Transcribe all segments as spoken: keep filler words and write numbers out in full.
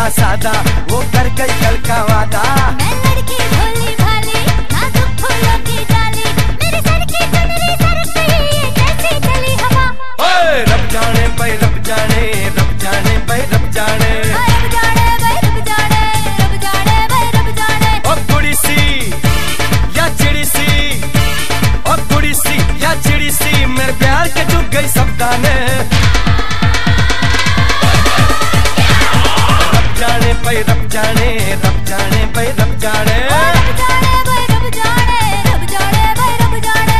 था सादा, वो कर गई कल का वादा। मैं लड़की भोली भाली, नाजुक फूलों की डाली, मेरे सर की चुनरी सरक गई, कैसी चली हवा। ओए रब जाने भाई रब जाने, रब जाने भाई रब जाने, रब जाने भाई रब जाने, रब जाने भाई रब जाने। ओ कुड़ी सी या चिड़ी सी, ओ कुड़ी सी या चिड़ी सी, मेरे प्यार के चुग गई सब दाने। रब जाने भाई रब जाने, रब जाने भाई रब जाने, रब जाने भाई रब जाने, रब जाने भाई रब जाने।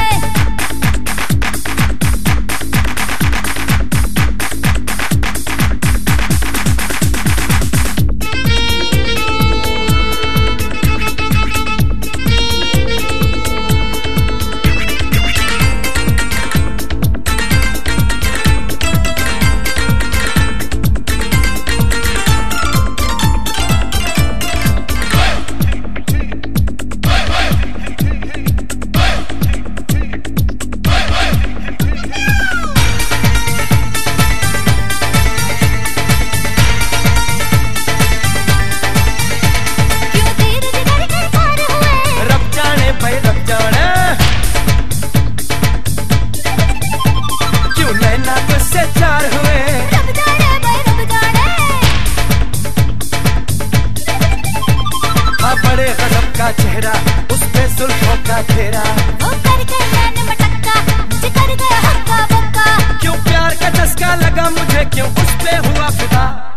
का चेहरा उस पे जुल्फों का घेरा, वो कर गया मैंने मटक्का, मुझे कर गया हक्का बक्का। क्यों प्यार का चस्का लगा मुझे, क्यों उस पे हुआ फिदा।